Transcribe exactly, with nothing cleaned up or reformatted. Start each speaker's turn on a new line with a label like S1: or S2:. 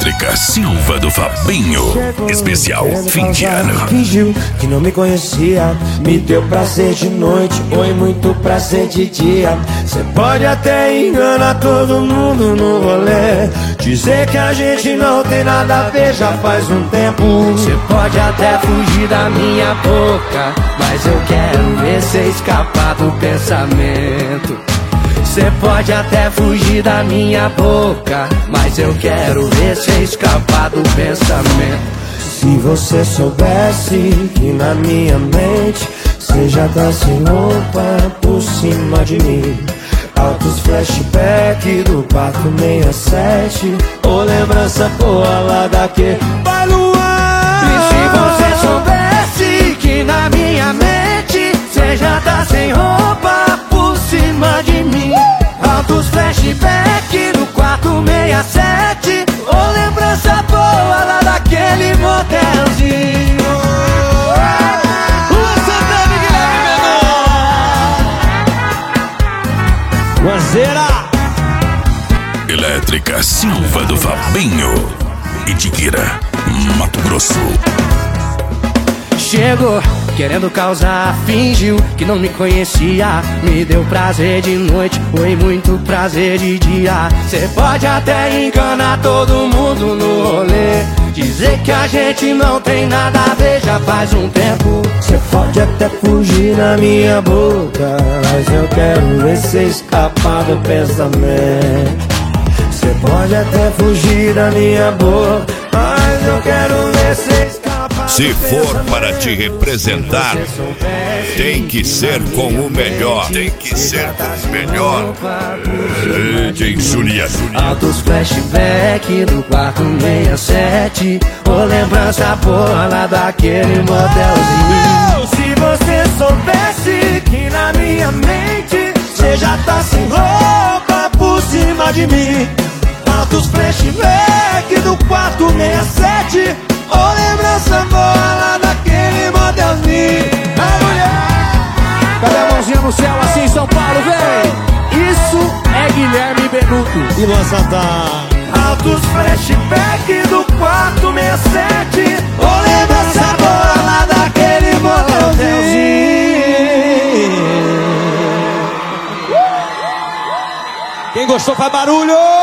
S1: Elétrica Silva do Fabinho. Chegou, especial fim de ano.
S2: Fingiu que não me conhecia, me deu prazer de noite, foi muito prazer de dia. Cê pode até enganar todo mundo no rolê, dizer que a gente não tem nada a ver já faz um tempo. Cê pode até fugir da minha boca, mas eu quero ver cê escapar do pensamento. Cê pode até fugir da minha boca, mas eu quero ver cê escapar do pensamento. Se você soubesse que na minha mente cê já tá sem roupa por cima de mim. Altos flashback do quarto sessenta e sete, ou lembrança boa lá daquele baluar. E se você soubesse que na minha mente cê já tá sem roupa por cima de mim. Altos flashback do quarto sessenta e sete, ou lembrança boa lá daquele motelzinho. Rua Santana e Guilherme Menor. Guazeira.
S1: Elétrica Silva do Fabinho. Itiquira, Mato Grosso.
S2: Chegou querendo causar, fingiu que não me conhecia, me deu prazer de noite, foi muito prazer de dia. Cê pode até enganar todo mundo no rolê, dizer que a gente não tem nada a ver já faz um tempo. Cê pode até fugir na minha boca, mas eu quero ver cê escapar do pensamento. Cê pode até fugir da minha boca, mas eu quero ver cê escapar.
S1: Se for para te representar, tem que ser com o melhor. Tem que ser com o melhor. Tem Julia, Julia.
S2: Altos flashback do quarto sessenta e sete, ou lembrança boa lá daquele motelzinho. Se você soubesse que na minha mente cê já tá sem roupa por cima de mim. Altos flashback do quarto sessenta e sete, ou lembrança boa lá daquele modelzinho. A mulher,
S3: cadê a mãozinha no céu assim, São Paulo, vem! Isso é Guilherme Benuto
S2: e Luan Santana. Altos flashback do quarto sessenta e sete, ou lembrança boa lá daquele modelzinho. Quem gostou faz barulho!